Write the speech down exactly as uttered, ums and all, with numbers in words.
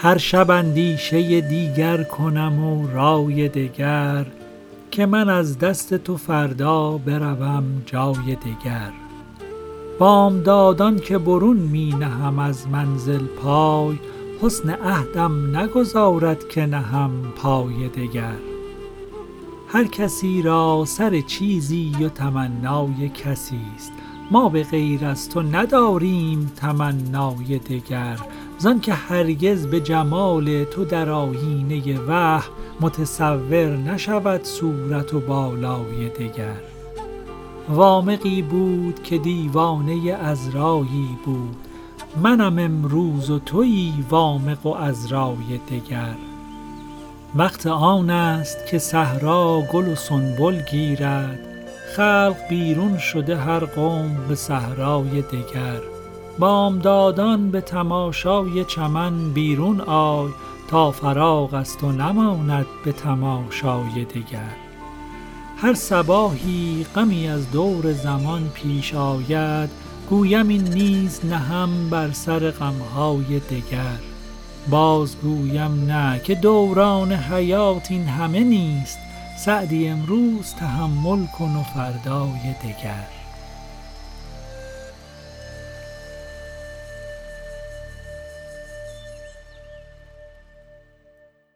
هر شب اندیشه دیگر کنم و رای دگر، که من از دست تو فردا بروم جای دگر. بامدادان که برون می نهم از منزل پای، حسن عهدم نگذارد که نهم پای دگر. هر کسی را سر چیزی و تمنای کسی است، ما به غیر از تو نداریم تمنای دگر. زان که هرگز به جمال تو در آیینه وهم، متصور نشود صورت و بالای دگر. وامقی بود که دیوانه عذرایی بود، منم امروز و تویی وامق و عذرای دگر. وقت آن است که صحرا گل و سنبل گیرد، خلق بیرون شده هر قوم به صحرای دگر. بامدادان به تماشای چمن بیرون آی، تا فراغ از تو نماند به تماشای دگر. هر صباحی غمی از دور زمان پیش آید، گویم این نیز نهم بر سر غمهای دگر. باز گویم نه که دوران حیات این همه نیست، سعدی امروز تحمل کن و فردای دگر.